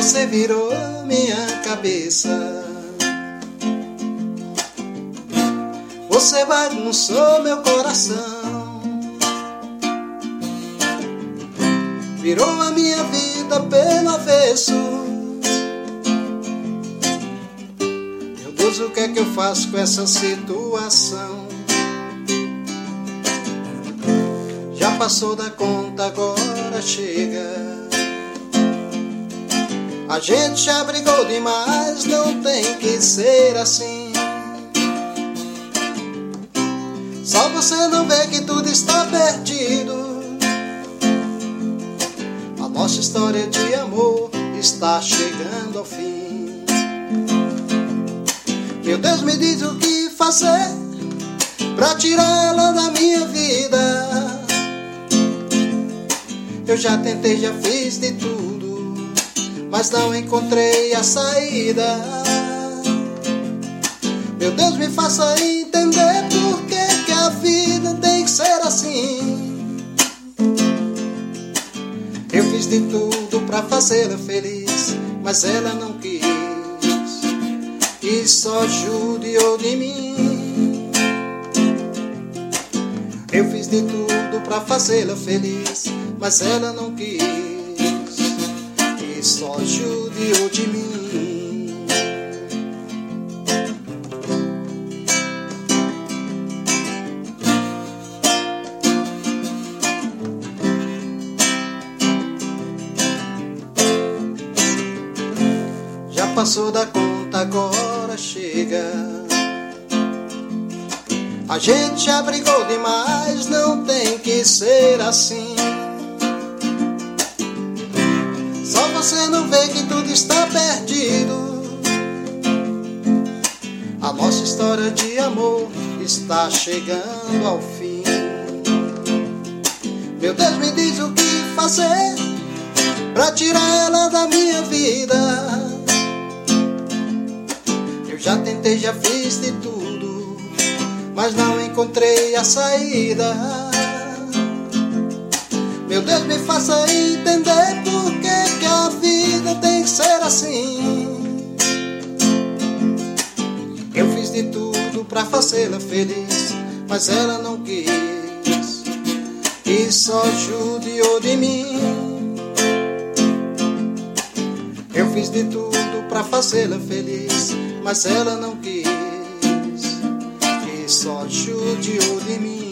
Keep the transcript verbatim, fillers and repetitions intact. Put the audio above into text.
você virou minha cabeça. Você bagunçou meu coração, virou a minha vida pelo avesso. Meu Deus, o que é que eu faço com essa situação? Já passou da conta, agora chega. A gente já brigou demais, não tem que ser assim. Só você não vê que tudo está perdido. A nossa história de amor está chegando ao fim. Meu Deus, me diz o que fazer pra tirar ela da minha vida. Eu já tentei, já fiz de tudo, mas não encontrei a saída. Meu Deus, me faça entender por que que a vida tem que ser assim. Eu fiz de tudo pra fazê-la feliz, mas ela não quis e só judiou de mim. Eu fiz de tudo pra fazê-la feliz, mas ela não quis e só judiou de mim. Já passou da conta, agora chega. A gente já brigou demais, não tem que ser assim. Só você não vê que tudo está perdido. A nossa história de amor está chegando ao fim. Meu Deus, me diz o que fazer pra tirar ela da minha vida. Eu já tentei, já fiz de tudo, mas não encontrei a saída. Meu Deus, me faça entender por que que a vida tem que ser assim. Eu fiz de tudo pra fazê-la feliz, mas ela não quis e só judiou de mim. Eu fiz de tudo pra fazê-la feliz, mas ela não quis e só judiou de mim.